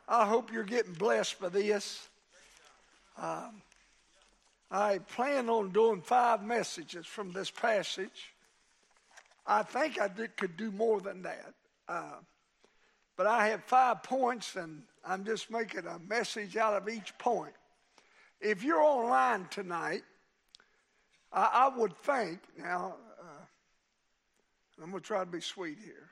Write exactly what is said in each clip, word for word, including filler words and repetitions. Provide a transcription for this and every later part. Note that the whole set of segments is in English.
I hope you're getting blessed by this. Um, I plan on doing five messages from this passage. I think I did, could do more than that. Uh, but I have five points, and I'm just making a message out of each point. If you're online tonight, I, I would think, now, uh, I'm going to try to be sweet here.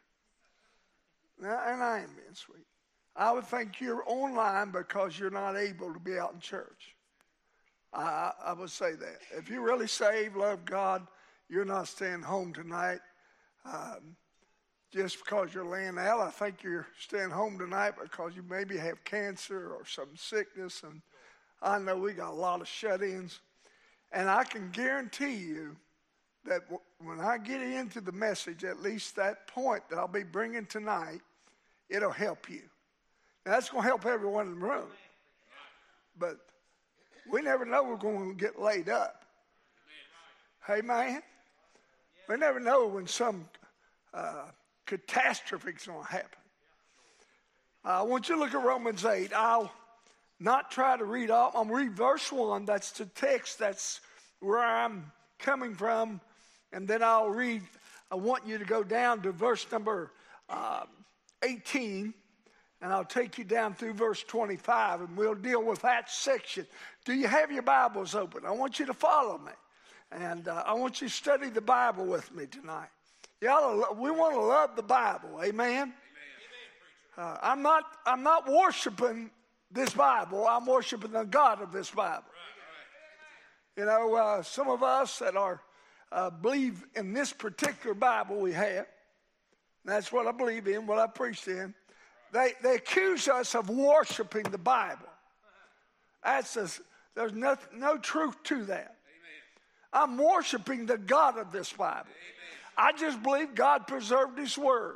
Now, and I am being sweet. I would think you're online because you're not able to be out in church. I, I would say that. If you're really saved, love God, you're not staying home tonight. Um, just because you're laying out, I think you're staying home tonight because you maybe have cancer or some sickness. And I know we got a lot of shut-ins. And I can guarantee you that w- when I get into the message, at least that point that I'll be bringing tonight, it'll help you. Now, that's going to help everyone in the room. But we never know we're going to get laid up. Hey, man. We never know when some uh, catastrophe is going to happen. Uh, I want you to look at Romans eight. I'll not try to read all. I'm going to read verse one. That's the text. That's where I'm coming from. And then I'll read. I want you to go down to verse number uh, eighteen. And I'll take you down through verse twenty-five, and we'll deal with that section. Do you have your Bibles open? I want you to follow me. And uh, I want you to study the Bible with me tonight. Y'all, we want to love the Bible. Amen? Amen. Uh, I'm not, I'm not worshiping this Bible. I'm worshiping the God of this Bible. Right, right. You know, uh, some of us that are uh, believe in this particular Bible we have. That's what I believe in, what I preach in. They, they accuse us of worshiping the Bible. That's a, there's no, no truth to that. Amen. I'm worshiping the God of this Bible. Amen. I just believe God preserved His Word.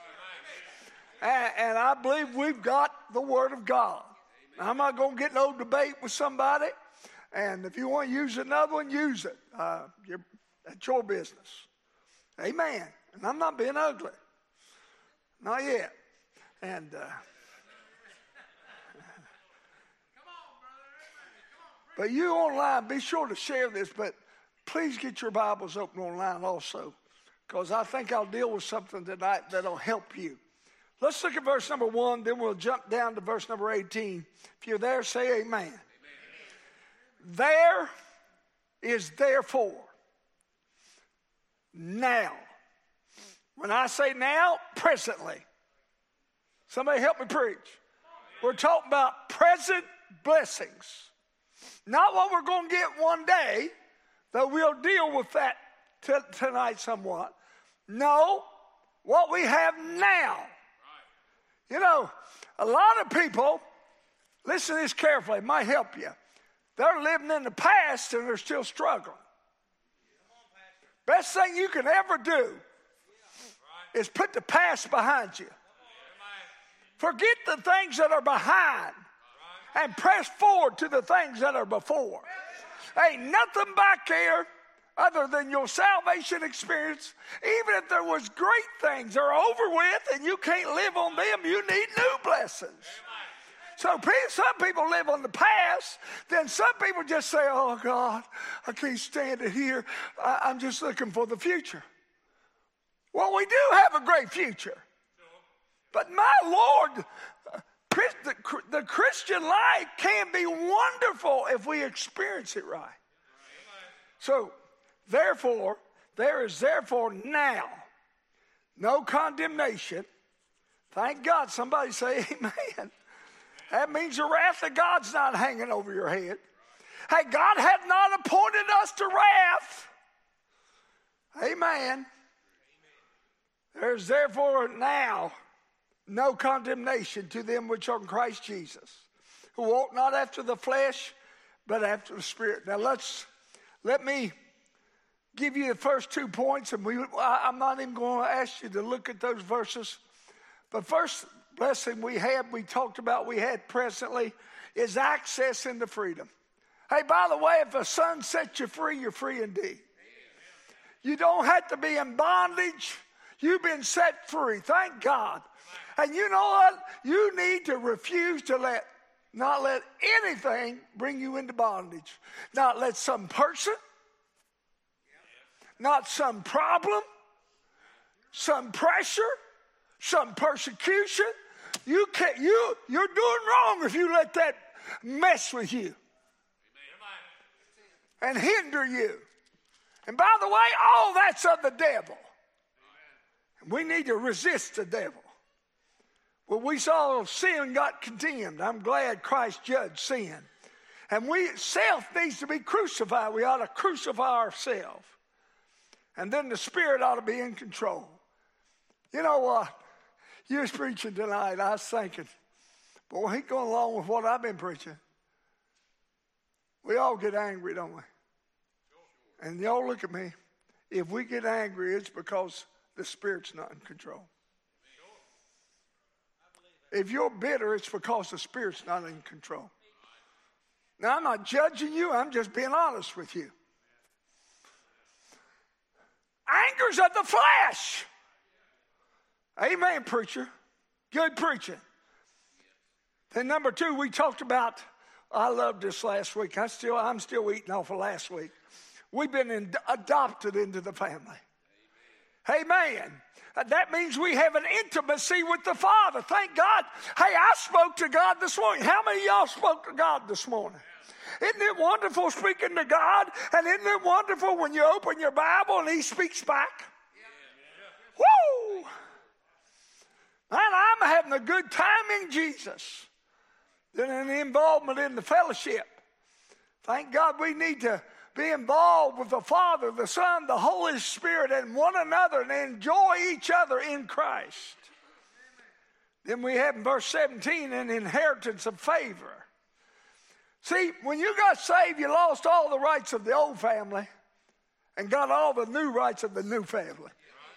And, and I believe we've got the Word of God. Now, I'm not going to get no debate with somebody. And if you want to use another one, use it. Uh, you're, that's your business. Amen. And I'm not being ugly. Not yet. And uh, but you online, be sure to share this, but please get your Bibles open online also, because I think I'll deal with something tonight that'll help you. Let's look at verse number one, then we'll jump down to verse number eighteen. If you're there, say amen. Amen. There is therefore now. When I say now, presently. Somebody help me preach. We're talking about present blessings. Not what we're going to get one day, though we'll deal with that t- tonight somewhat. No, what we have now. You know, a lot of people, listen to this carefully, it might help you. They're living in the past and they're still struggling. Best thing you can ever do is put the past behind you. Forget the things that are behind and press forward to the things that are before. Ain't nothing back there other than your salvation experience. Even if there was great things that are over with and you can't live on them, you need new blessings. So some people live on the past, then some people just say, oh God, I can't stand it here. I'm just looking for the future. Well, we do have a great future. But my Lord, the Christian life can be wonderful if we experience it right. So, therefore, there is therefore now no condemnation. Thank God. Somebody say amen. That means the wrath of God's not hanging over your head. Hey, God had not appointed us to wrath. Amen. There's therefore now no condemnation to them which are in Christ Jesus, who walk not after the flesh, but after the Spirit. Now let's let me give you the first two points, and we I'm not even going to ask you to look at those verses. But first blessing we had, we talked about, we had presently, is access into freedom. Hey, by the way, if the Son sets you free, you're free indeed. You don't have to be in bondage. You've been set free. Thank God. And you know what? You need to refuse to let, not let anything bring you into bondage. Not let some person, not some problem, some pressure, some persecution. You can't, you, you're doing wrong if you let that mess with you and hinder you. And by the way, all that's of the devil. We need to resist the devil. Well, we saw sin got condemned. I'm glad Christ judged sin. And we, self needs to be crucified. We ought to crucify ourselves. And then the Spirit ought to be in control. You know what? You was preaching tonight. I was thinking, boy, he going along with what I've been preaching. We all get angry, don't we? And y'all look at me. If we get angry, it's because the Spirit's not in control. If you're bitter, it's because the Spirit's not in control. Now, I'm not judging you. I'm just being honest with you. Anger's of the flesh. Amen, preacher. Good preaching. Then number two, we talked about, I loved this last week. I still, I'm still eating off of last week. We've been in, adopted into the family. Amen. That means we have an intimacy with the Father. Thank God. Hey, I spoke to God this morning. How many of y'all spoke to God this morning? Isn't it wonderful speaking to God? And isn't it wonderful when you open your Bible and He speaks back? Yeah. Woo! Man, I'm having a good time in Jesus. Then an involvement in the fellowship. Thank God we need to be involved with the Father, the Son, the Holy Spirit, and one another, and enjoy each other in Christ. Then we have in verse seventeen an inheritance of favor. See, when you got saved, you lost all the rights of the old family and got all the new rights of the new family.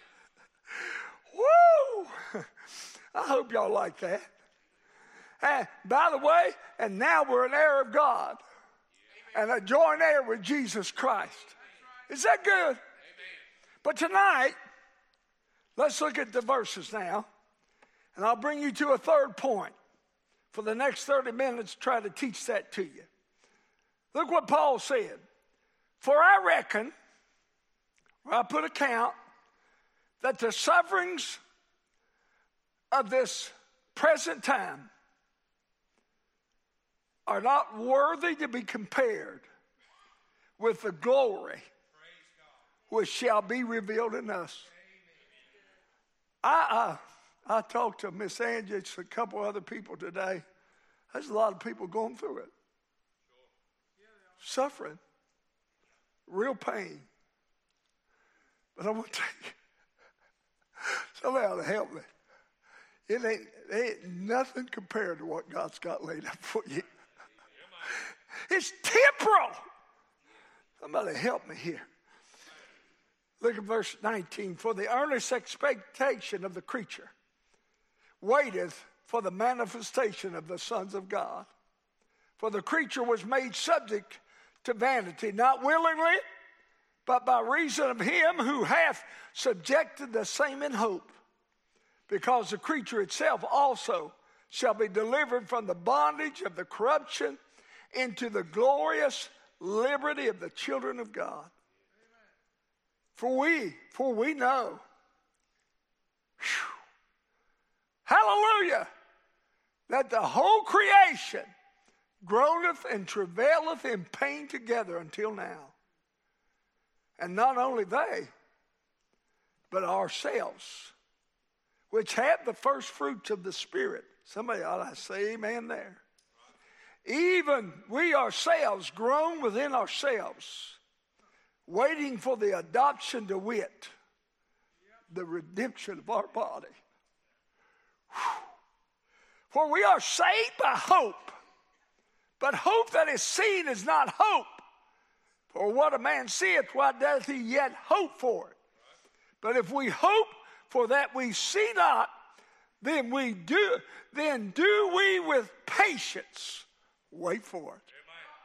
Woo! I hope y'all like that. And by the way, and now we're an heir of God and a joint heir with Jesus Christ. Is that good? But tonight, let's look at the verses now, and I'll bring you to a third point. For the next thirty minutes, try to teach that to you. Look what Paul said. For I reckon, or I put account, that the sufferings of this present time are not worthy to be compared with the glory which shall be revealed in us. I, I, I talked to Miss Angie and a couple other people today. There's a lot of people going through it. Suffering. Real pain. But I want to tell you, somebody ought to help me. It ain't, it ain't nothing compared to what God's got laid up for you. It's temporal. Somebody help me here. Look at verse nineteen. For the earnest expectation of the creature waiteth for the manifestation of the sons of God. For the creature was made subject to vanity, not willingly, but by reason of him who hath subjected the same in hope. Because the creature itself also shall be delivered from the bondage of the corruption into the glorious liberty of the children of God. For we, for we know, whew, hallelujah, that the whole creation groaneth and travaileth in pain together until now. And not only they, but ourselves, which have the first fruits of the Spirit. Somebody ought to say amen there. Even we ourselves groan within ourselves, waiting for the adoption to wit, the redemption of our body. Whew. For we are saved by hope, but hope that is seen is not hope. For what a man seeth, why doth he yet hope for it? But if we hope for that we see not, then we do, then do we with patience wait for it.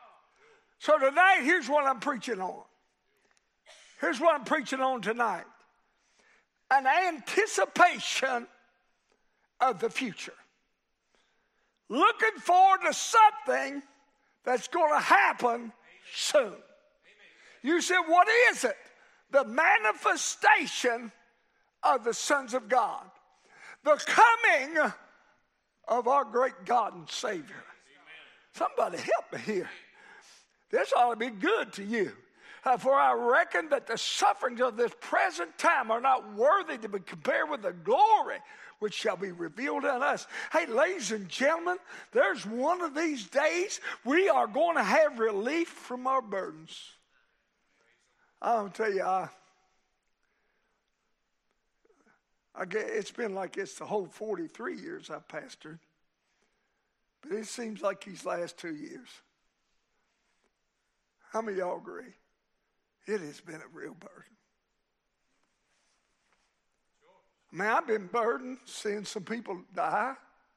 So tonight, here's what I'm preaching on. Here's what I'm preaching on tonight. An anticipation of the future. Looking forward to something that's going to happen soon. You said, what is it? The manifestation of the sons of God. The coming of our great God and Savior. Somebody help me here. This ought to be good to you. Uh, for I reckon that the sufferings of this present time are not worthy to be compared with the glory which shall be revealed in us. Hey, ladies and gentlemen, there's one of these days we are going to have relief from our burdens. I'll tell you, I, I get, it's been like this the whole forty-three years I've pastored. But it seems like these last two years. How many of y'all agree? It has been a real burden. Man, I've been burdened seeing some people die.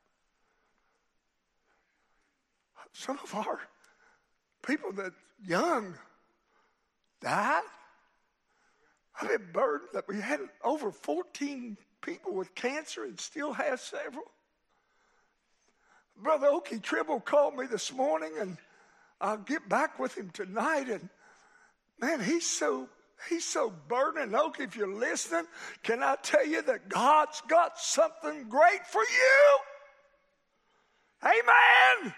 Some of our people that young died. I've been burdened that we had over fourteen people with cancer and still have several. Brother Okie Tribble called me this morning, and I'll get back with him tonight. And man, he's so he's so burdened. Okie, if you're listening, can I tell you that God's got something great for you? Amen.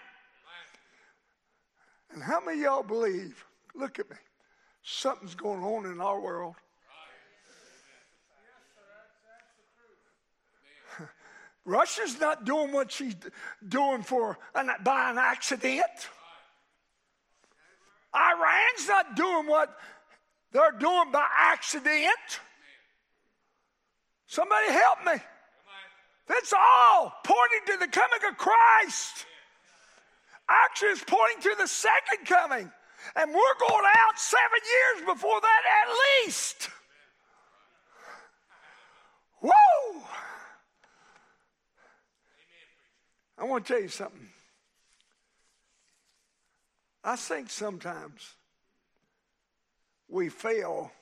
And how many of y'all believe? Look at me. Something's going on in our world. Russia's not doing what she's doing for an, by an accident. Iran's not doing what they're doing by accident. Somebody help me. That's all pointing to the coming of Christ. Actually, it's pointing to the second coming. And we're going out seven years before that at least. Whoa! I want to tell you something. I think sometimes we fail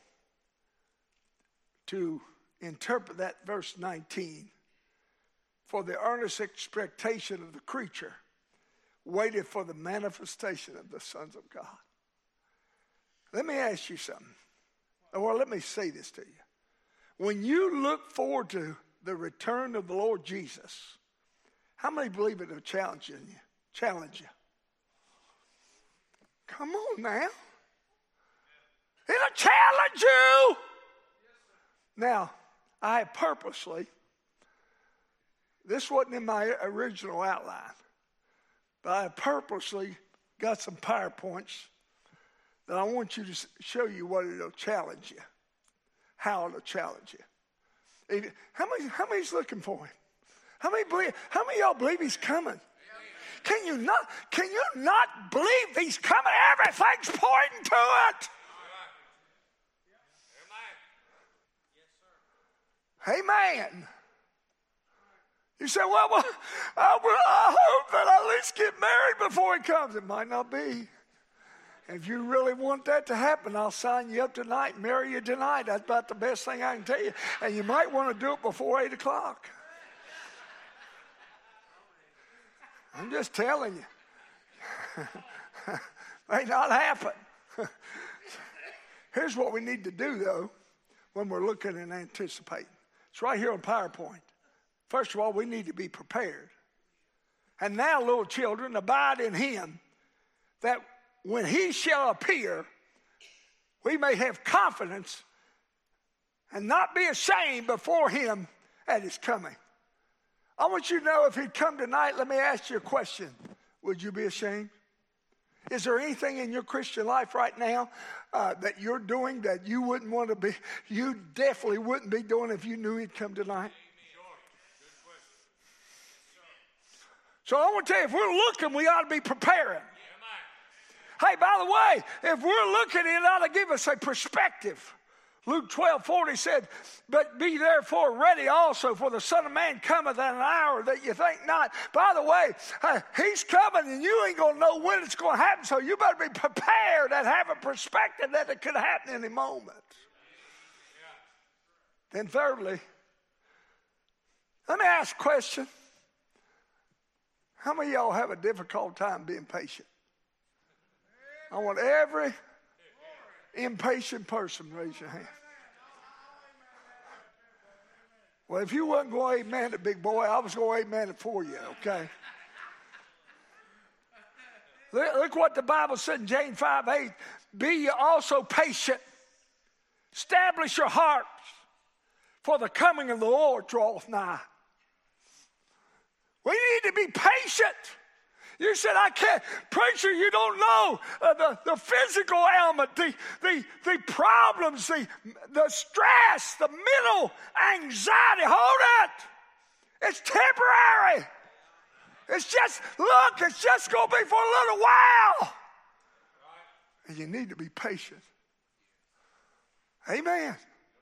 to interpret that verse nineteen. For the earnest expectation of the creature waited for the manifestation of the sons of God. Let me ask you something. Or let me say this to you. When you look forward to the return of the Lord Jesus, how many believe it'll challenge you? Challenge you. Come on now. It'll challenge you. Now, I purposely, this wasn't in my original outline, but I purposely got some PowerPoints that I want you to show you what it'll challenge you, how it'll challenge you. How many? How many's looking for him? How many believe? How many of y'all believe he's coming? Can you not? Can you not believe he's coming? Everything's pointing to it. Amen. You say, well, well I, I hope that I at least get married before he comes. It might not be. If you really want that to happen, I'll sign you up tonight and marry you tonight. That's about the best thing I can tell you. And you might want to do it before eight o'clock. I'm just telling you. May not happen. Here's what we need to do, though, when we're looking and anticipating. It's right here on PowerPoint. First of all, we need to be prepared. And now, little children, abide in him, that when he shall appear, we may have confidence and not be ashamed before him at his coming. I want you to know, if he'd come tonight, let me ask you a question. Would you be ashamed? Is there anything in your Christian life right now uh, that you're doing that you wouldn't want to be, you definitely wouldn't be doing if you knew he'd come tonight? So I want to tell you, if we're looking, we ought to be preparing. Hey, by the way, if we're looking, it ought to give us a perspective. Luke twelve forty said, but be therefore ready also, for the Son of Man cometh at an hour that you think not. By the way, uh, he's coming and you ain't going to know when it's going to happen, so you better be prepared and have a perspective that it could happen any moment. Yeah. Then thirdly, Let me ask a question. How many of y'all have a difficult time being patient? I want every impatient person to raise your hand. Well, if you wasn't going to amen it, big boy, I was going to amen it for you, okay? Look, look what the Bible said in James five eight. Be ye also patient. Establish your hearts, for the coming of the Lord draweth nigh. We need to be patient. You said, I can't. Preacher, you don't know uh, the, the physical element, the, the, the problems, the, the stress, the mental anxiety. Hold it. It's temporary. It's just, look, it's just going to be for a little while. And you need to be patient. Amen.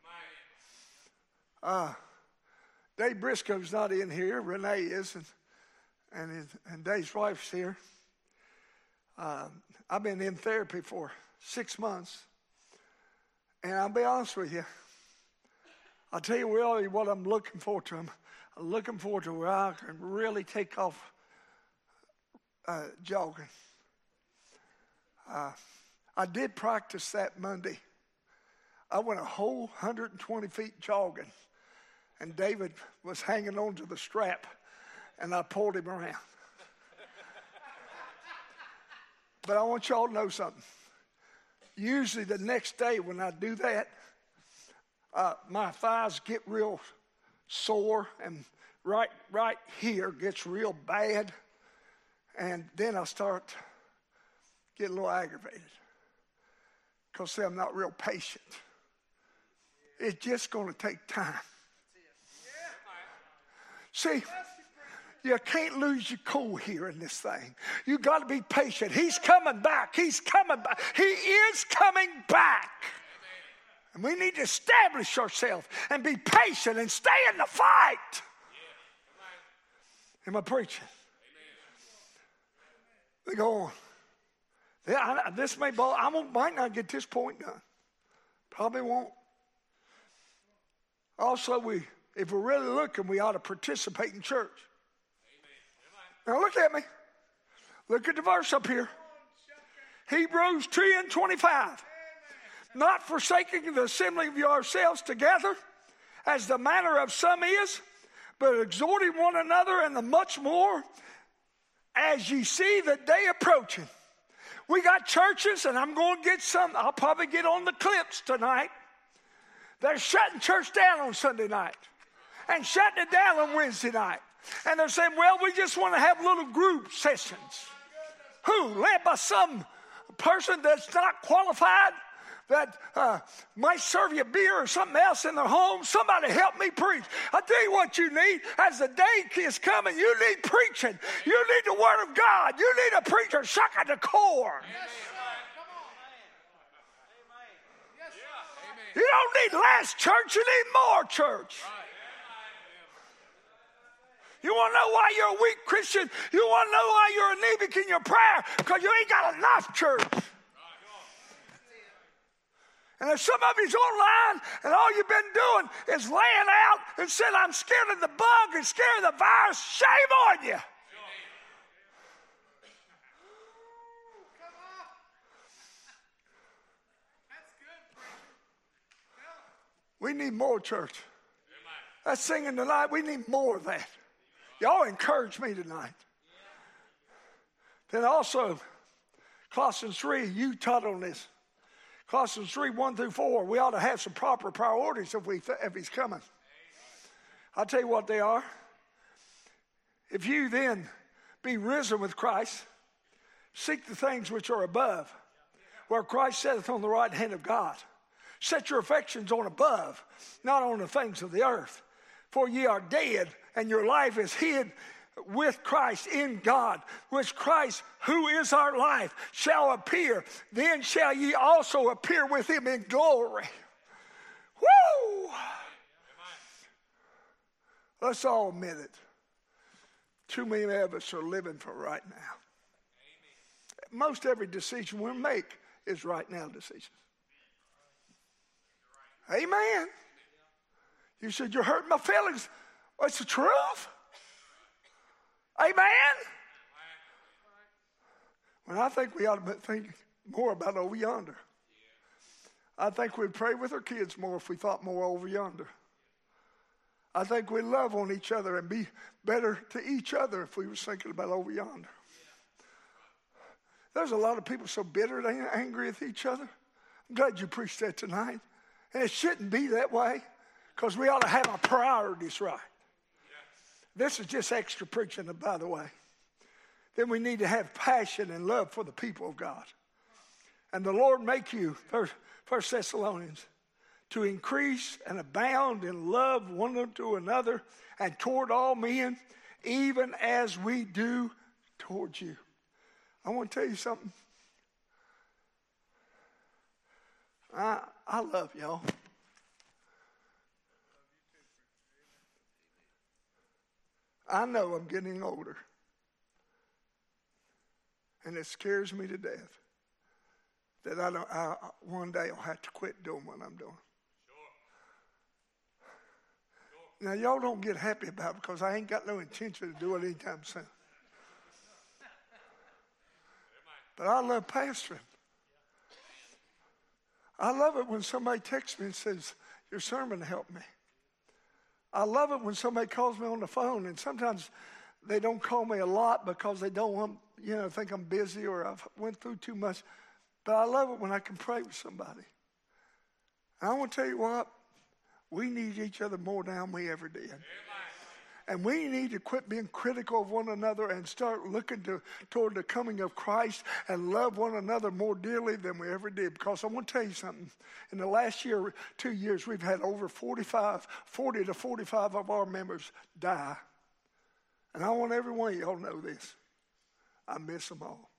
Uh, Dave Briscoe's not in here. Renee is, and and, his, and Dave's wife's here. Uh, I've been in therapy for six months, and I'll be honest with you. I'll tell you really what I'm looking forward to. I'm, I'm looking forward to where I can really take off uh, jogging. Uh, I did practice that Monday. I went a whole one hundred twenty feet jogging, and David was hanging on to the strap, and I pulled him around. But I want y'all to know something. Usually the next day when I do that, uh, my thighs get real sore, and right, right here gets real bad, and then I start getting a little aggravated because, see, I'm not real patient. It's just going to take time. See, you can't lose your cool here in this thing. You got to be patient. He's coming back. He's coming back. He is coming back. And we need to establish ourselves and be patient and stay in the fight. Am I preaching? They go on. Yeah, I, this may bother. I won't, might not get this point done. Probably won't. Also, we, if we're really looking, we ought to participate in church. Amen. Now look at me. Look at the verse up here. Hebrews two and twenty-five. Amen. Not forsaking the assembling of yourselves together, as the manner of some is, but exhorting one another, and the much more, as ye see the day approaching. We got churches, and I'm going to get some. I'll probably get on the clips tonight. They're shutting church down on Sunday night and shutting it down on Wednesday night. And they're saying, well, we just want to have little group sessions. Who? Led by some person that's not qualified, that uh, might serve you a beer or something else in their home. Somebody help me preach. I tell you what you need. As the day is coming, you need preaching. You need the Word of God. You need a preacher shocking the core. Yes. You don't need less church, you need more church. You want to know why you're a weak Christian? You want to know why you're anemic in your prayer? Because you ain't got enough church. And if some of you's online and all you've been doing is laying out and saying, I'm scared of the bug and scared of the virus, shame on you. We need more church. That's singing tonight. We need more of that. Y'all encourage me tonight. Then also, Colossians three, you taught on this. Colossians three, one through four, we ought to have some proper priorities if, we, if he's coming. I'll tell you what they are. If you then be risen with Christ, seek the things which are above, where Christ sitteth on the right hand of God. Set your affections on above, not on the things of the earth. For ye are dead, and your life is hid with Christ in God, which Christ, who is our life, shall appear. Then shall ye also appear with him in glory. Woo! Let's all admit it. Too many of us are living for right now. Most every decision we make is right now decisions. Amen. You said, you're hurting my feelings. It's the truth. Amen? Well, I think we ought to think more about over yonder. I think we'd pray with our kids more if we thought more over yonder. I think we'd love on each other and be better to each other if we were thinking about over yonder. There's a lot of people so bitter and angry with each other. I'm glad you preached that tonight. And it shouldn't be that way, because we ought to have our priorities right. This is just extra preaching, by the way. Then we need to have passion and love for the people of God. And the Lord make you, First Thessalonians, to increase and abound in love one to another and toward all men, even as we do towards you. I want to tell you something. I, I love y'all. I know I'm getting older. And it scares me to death that I don't. I, one day I'll have to quit doing what I'm doing. Sure. Sure. Now, y'all don't get happy about it, because I ain't got no intention to do it anytime soon. But I love pastoring. I love it when somebody texts me and says, your sermon helped me. I love it when somebody calls me on the phone, and sometimes they don't call me a lot because they don't want, you know, think I'm busy or I've went through too much. But I love it when I can pray with somebody. And I want to tell you what, we need each other more now than we ever did. Amen. And we need to quit being critical of one another and start looking to, toward the coming of Christ and love one another more dearly than we ever did. Because I want to tell you something. In the last year, two years, we've had over forty-five, forty to forty-five of our members die. And I want every one of y'all to know this. I miss them all.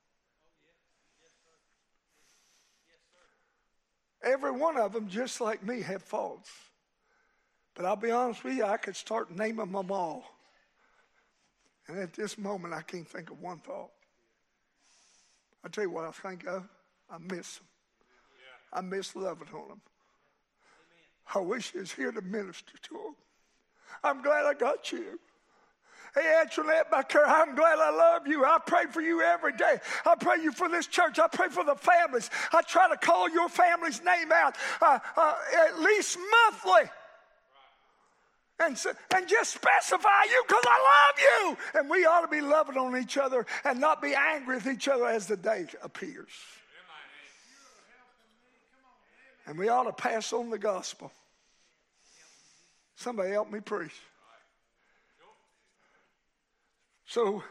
Every one of them, just like me, have faults. But I'll be honest with you, I could start naming them all. And at this moment, I can't think of one fault. I'll tell you what I think of. I miss them. Yeah. I miss loving on them. Amen. I wish he was here to minister to them. I'm glad I got you. Hey, Antoinette back here, I'm glad I love you. I pray for you every day. I pray you for this church. I pray for the families. I try to call your family's name out uh, uh, at least monthly. And, so, and just specify you, because I love you. And we ought to be loving on each other and not be angry with each other as the day appears. And we ought to pass on the gospel. Somebody help me preach. So,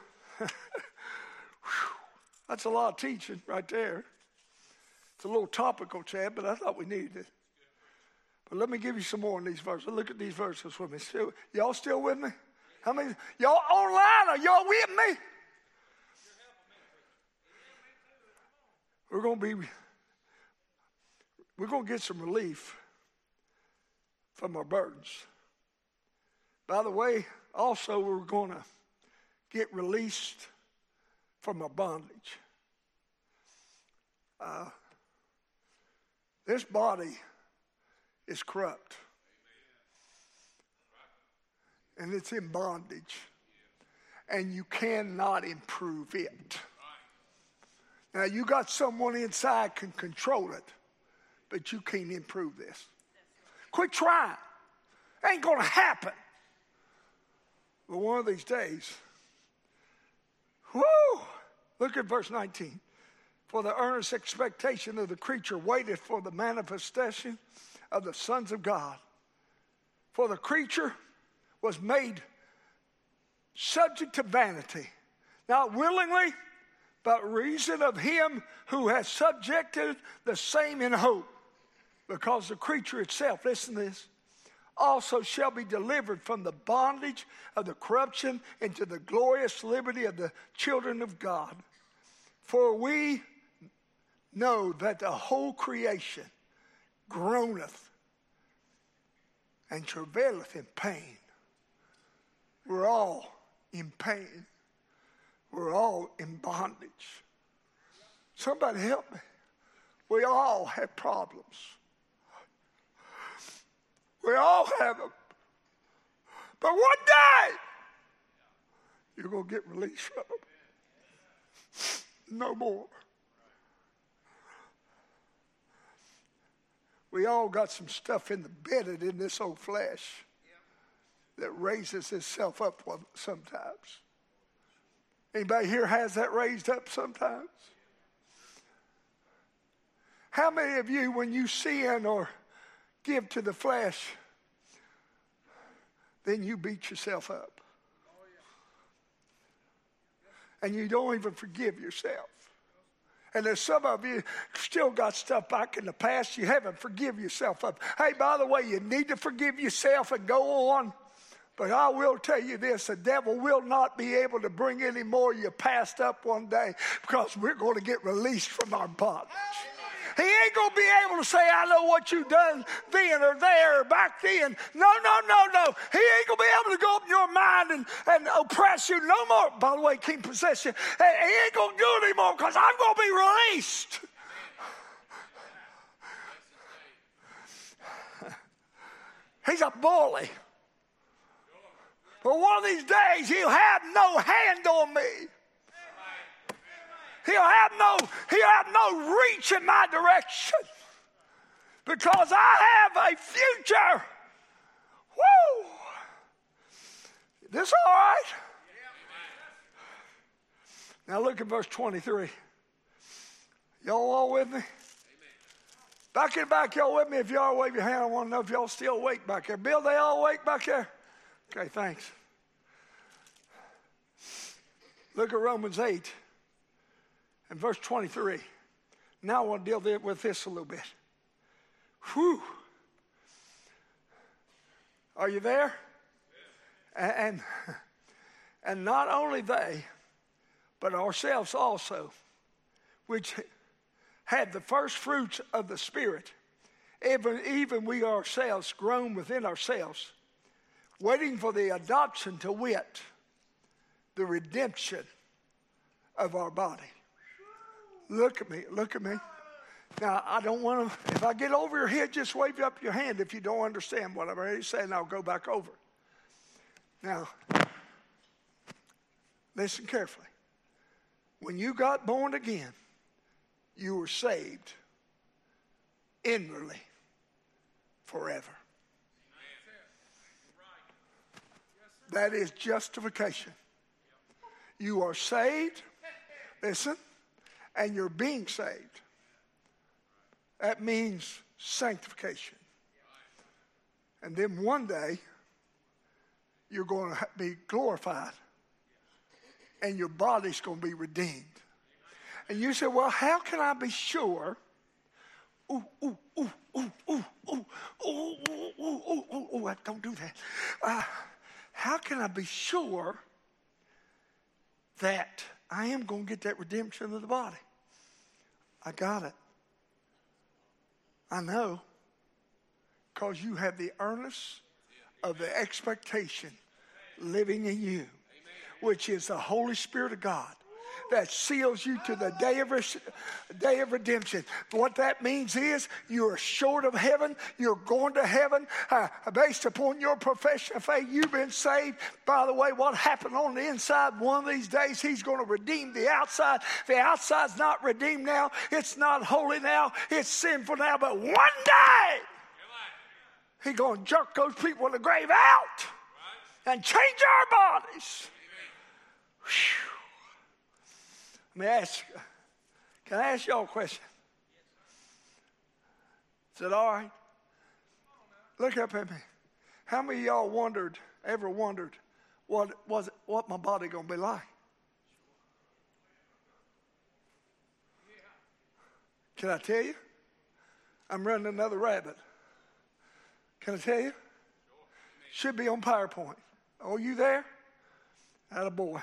that's a lot of teaching right there. It's a little topical, Chad, but I thought we needed it. But let me give you some more in these verses. Look at these verses with me. Still, y'all still with me? How many? Y'all online? Are y'all with me? We're going to be, we're going to get some relief from our burdens. By the way, also we're going to get released from our bondage. Uh, this body is corrupt. And it's in bondage. And you cannot improve it. Now, you got someone inside can control it, but you can't improve this. Quit trying. Ain't going to happen. But one of these days, whoo! Look at verse nineteen. For the earnest expectation of the creature waited for the manifestation of the sons of God. For the creature was made subject to vanity, not willingly, but reason of him who has subjected the same in hope. Because the creature itself, listen to this, also shall be delivered from the bondage of the corruption into the glorious liberty of the children of God. For we know that the whole creation groaneth and travaileth in pain. We're all in pain. We're all in bondage. Somebody help me. We all have problems. We all have them. But one day, you're going to get released from them. No more. We all got some stuff embedded in this old flesh that raises itself up sometimes. Anybody here has that raised up sometimes? How many of you, when you sin or give to the flesh, then you beat yourself up? And you don't even forgive yourself. And there's some of you still got stuff back in the past you haven't forgive yourself of. Hey, by the way, you need to forgive yourself and go on. But I will tell you this, the devil will not be able to bring any more of your past up one day, because we're going to get released from our bondage. He ain't going to be able to say, I know what you done then or there or back then. No, no, no, no. He ain't going to be able to go up in your mind and, and oppress you no more. By the way, King possession. He ain't going to do it anymore, because I'm going to be released. He's a bully. But one of these days, he'll have no hand on me. He'll have no, he'll have no reach in my direction, because I have a future. Woo! This all right? Now look at verse twenty-three. Y'all all with me? Back in the back, y'all with me? If y'all wave your hand, I want to know if y'all still awake back there. Bill, they all awake back there? Okay, thanks. Look at Romans eight and verse twenty-three. Now I want to deal with this a little bit. Whew. Are you there? Yes. And, and not only they, but ourselves also, which had the first fruits of the Spirit, even, even we ourselves grown within ourselves, waiting for the adoption, to wit, the redemption of our body. Look at me, look at me. Now, I don't want to, if I get over your head, just wave up your hand if you don't understand what I'm already saying. I'll go back over. Now, listen carefully. When you got born again, you were saved inwardly forever. That is justification. You are saved, listen, and you're being saved. That means sanctification. And then one day, you're going to be glorified, and your body's going to be redeemed. And you say, well, how can I be sure? Ooh, ooh, ooh, ooh, ooh, ooh, ooh, ooh, ooh, ooh, ooh, ooh, don't do that. Uh, how can I be sure that I am going to get that redemption of the body? I got it. I know. Because you have the earnest of the expectation living in you, which is the Holy Spirit of God, that seals you to the day of, day of redemption. What that means is you are short of heaven. You're going to heaven uh, based upon your profession of faith. You've been saved. By the way, what happened on the inside, one of these days, he's going to redeem the outside. The outside's not redeemed now. It's not holy now. It's sinful now. But one day, he's going to jerk those people in the grave out and change our bodies. Whew. Let me ask you, can I ask y'all a question? Is it all right? Look up at me. How many of y'all wondered, ever wondered, what was it, what my body gonna be like? Can I tell you? I'm running another rabbit. Can I tell you? Should be on PowerPoint. Oh, you there? Attaboy.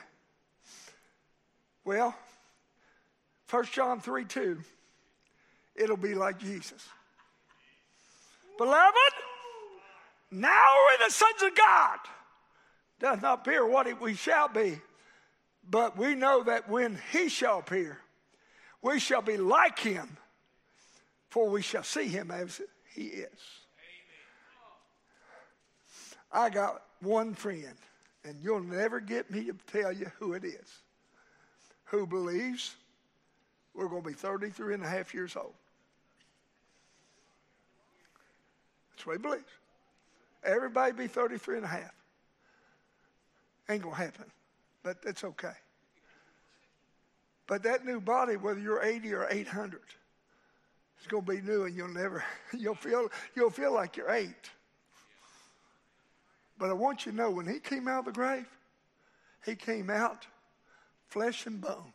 Well, First John three two, it'll be like Jesus. Beloved, now we're the sons of God. Doth not appear what we shall be, but we know that when he shall appear, we shall be like him, for we shall see him as he is. I got one friend, and you'll never get me to tell you who it is, who believes we're going to be thirty-three and a half years old. That's what he believes. Everybody be thirty-three and a half. Ain't going to happen, but it's okay. But that new body, whether you're eighty or eight hundred, it's going to be new, and you'll never, you'll feel, you'll feel like you're eight. But I want you to know, when he came out of the grave, he came out flesh and bone.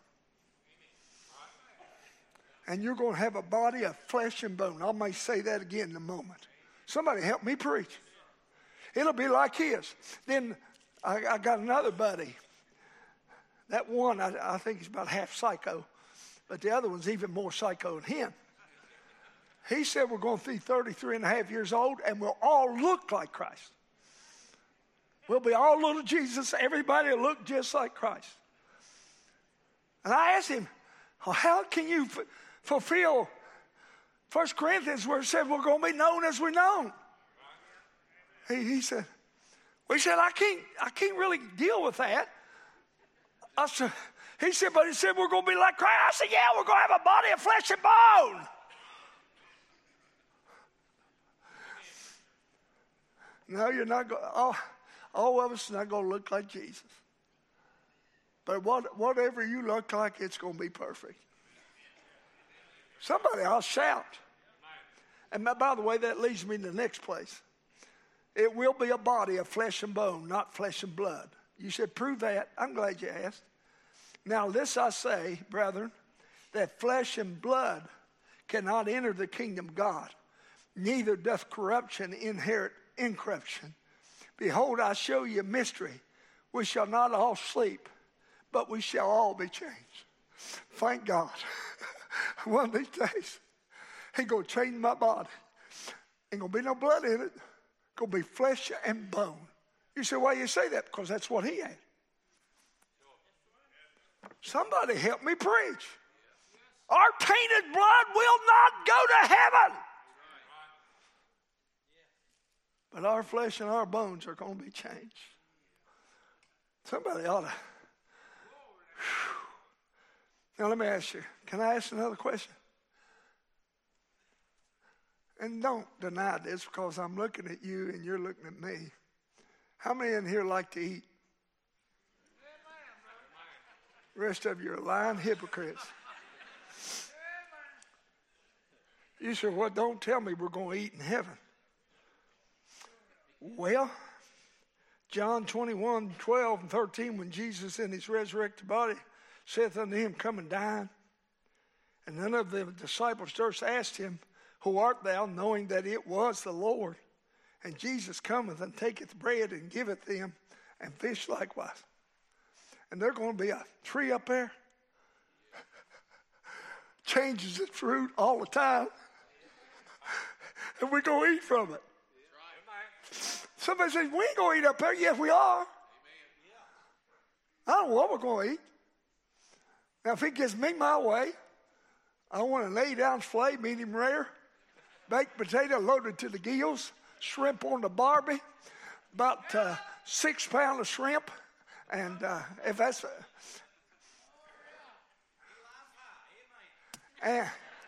And you're going to have a body of flesh and bone. I may say that again in a moment. Somebody help me preach. It'll be like his. Then I, I got another buddy. That one, I, I think he's about half psycho. But the other one's even more psycho than him. He said we're going to be thirty-three and a half years old, and we'll all look like Christ. We'll be all little Jesus. Everybody will look just like Christ. And I asked him, well, how can you f- fulfill First Corinthians where it said we're going to be known as we're known? He, he said, well, he said, I can't, I can't really deal with that. I said, he said, but he said we're going to be like Christ. I said, yeah, we're going to have a body of flesh and bone. No, you're not going. All, all of us are not going to look like Jesus. But what, whatever you look like, it's going to be perfect. Somebody, I'll shout. And by the way, that leads me to the next place. It will be a body of flesh and bone, not flesh and blood. You said, prove that. I'm glad you asked. Now, this I say, brethren, that flesh and blood cannot enter the kingdom of God. Neither doth corruption inherit incorruption. Behold, I show you a mystery. We shall not all sleep, but we shall all be changed. Thank God. One of these days, he's going to change my body. Ain't going to be no blood in it. Going to be flesh and bone. You say, why you say that? Because that's what he had. Somebody help me preach. Our tainted blood will not go to heaven. But our flesh and our bones are going to be changed. Somebody ought to. Whew. Now let me ask you, can I ask another question? And don't deny this because I'm looking at you and you're looking at me. How many in here like to eat? The rest of you are lying hypocrites. You said, well, don't tell me we're going to eat in heaven. Well, John twenty-one, twelve and thirteen, when Jesus in his resurrected body saith unto him, come and dine. And none of the disciples durst ask him, who art thou, knowing that it was the Lord? And Jesus cometh and taketh bread and giveth them, and fish likewise. And there's going to be a tree up there. Changes its fruit all the time. And we're going to eat from it. Somebody says, we ain't going to eat up there. Yes, we are. I don't know what we're going to eat. Now, if he gives me my way, I want an eight-ounce filet, medium rare, baked potato loaded to the gills, shrimp on the barbie, about uh, six pounds of shrimp, and uh, if that's... Uh, and,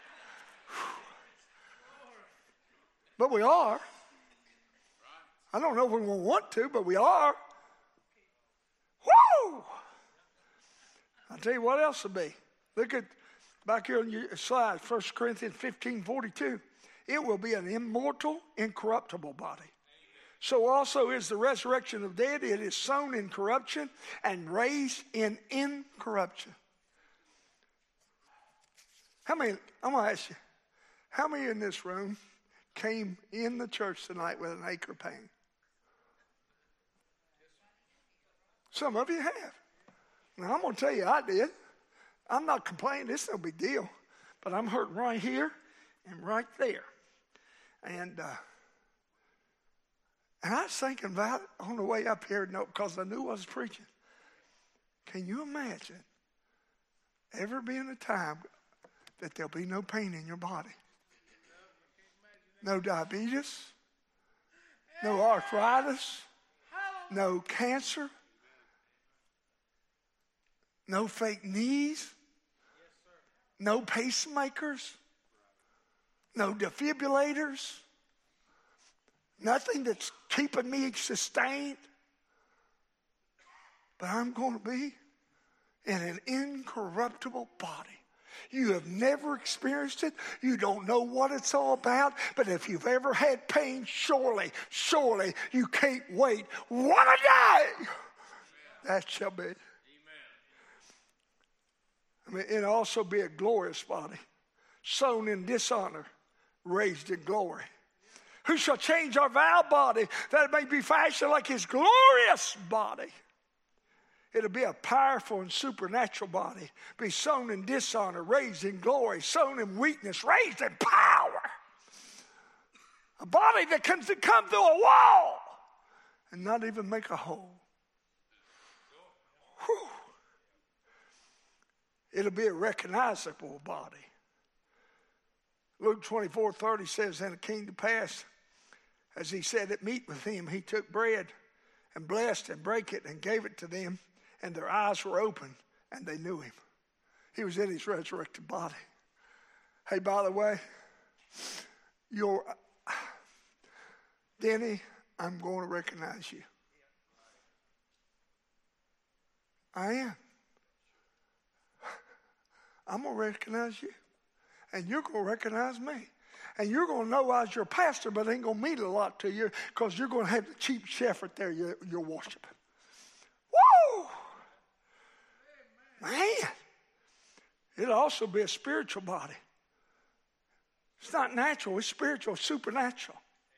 but we are. I don't know if we want to, but we are. Woo! I'll tell you what else will be. Look at back here on your slide, First Corinthians fifteen forty-two. It will be an immortal, incorruptible body. So also is the resurrection of the dead. It is sown in corruption and raised in incorruption. How many, I'm going to ask you, how many in this room came in the church tonight with an ache or pain? Some of you have. Now, I'm going to tell you, I did. I'm not complaining. It's no big deal. But I'm hurting right here and right there. And uh, and I was thinking about it on the way up here, no, because I knew I was preaching. Can you imagine ever being a time that there'll be no pain in your body? No diabetes, no arthritis, no cancer, no fake knees, no pacemakers, no defibrillators, nothing that's keeping me sustained. But I'm going to be in an incorruptible body. You have never experienced it. You don't know what it's all about. But if you've ever had pain, surely, surely you can't wait one a day. That shall be. Amen. I mean, it'll also be a glorious body, sown in dishonor, raised in glory. Who shall change our vile body, that it may be fashioned like his glorious body? It'll be a powerful and supernatural body. Be sown in dishonor, raised in glory, sown in weakness, raised in power. A body that can come through a wall and not even make a hole. Whew. It'll be a recognizable body. Luke twenty-four thirty says, and it came to pass, as he said at meat with him, he took bread and blessed and brake it and gave it to them. And their eyes were open, and they knew him. He was in his resurrected body. Hey, by the way, your Denny, I'm going to recognize you. I am. I'm going to recognize you. And you're going to recognize me. And you're going to know I was your pastor, but it ain't going to mean a lot to you because you're going to have the chief shepherd there you're, you're worshiping. Woo! Man, it'll also be a spiritual body. It's not natural, it's spiritual, supernatural.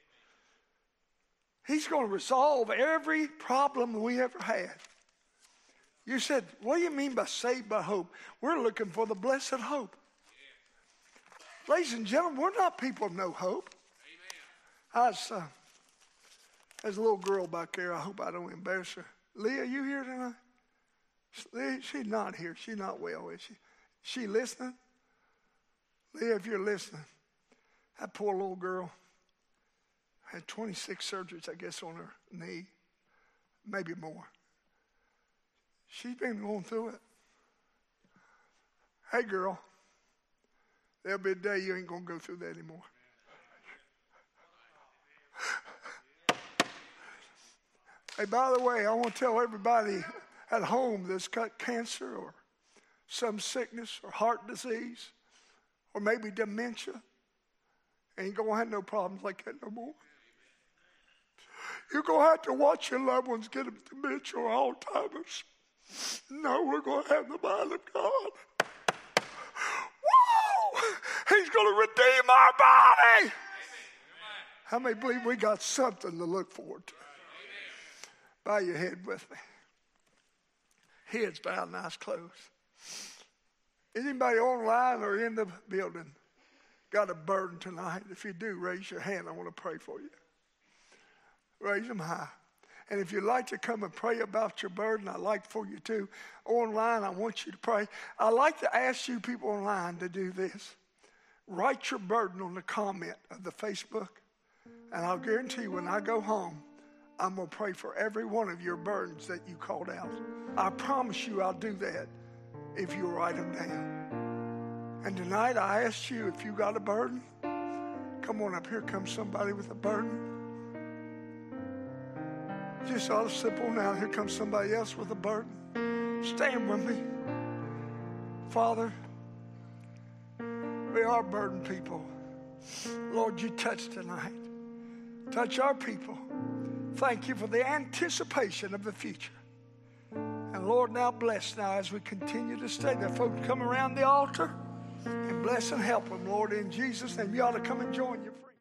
He's going to resolve every problem we ever had. You said, what do you mean by saved by hope? We're looking for the blessed hope. Ladies and gentlemen, we're not people of no hope. I was, uh, there's a little girl back there. I hope I don't embarrass her. Leah, you here tonight? She's not here. She's not well, is she? She listening? Leah, if you're listening, that poor little girl had twenty-six surgeries, I guess, on her knee, maybe more. She's been going through it. Hey, girl, there'll be a day you ain't going to go through that anymore. Hey, by the way, I want to tell everybody at home that's got cancer or some sickness or heart disease or maybe dementia, ain't going to have no problems like that no more. You're going to have to watch your loved ones get dementia or Alzheimer's. No, we're going to have the mind of God. Woo! He's going to redeem our body. How many believe we got something to look forward to? Bow your head with me. Heads bowed, eyes closed. Anybody online or in the building got a burden tonight? If you do, raise your hand. I want to pray for you. Raise them high. And if you'd like to come and pray about your burden, I'd like for you to. Online, I want you to pray. I'd like to ask you people online to do this. Write your burden on the comment of the Facebook. And I'll guarantee you when I go home, I'm going to pray for every one of your burdens that you called out. I promise you I'll do that if you write them down. And tonight I ask you if you got a burden, come on up here, come somebody with a burden. Just all simple now. Here comes somebody else with a burden. Stand with me. Father, we are burdened people. Lord, you touch tonight. Touch our people. Thank you for the anticipation of the future. And Lord, now bless now as we continue to stay there. Folks, come around the altar and bless and help them, Lord, in Jesus' name. You ought to come and join your friends.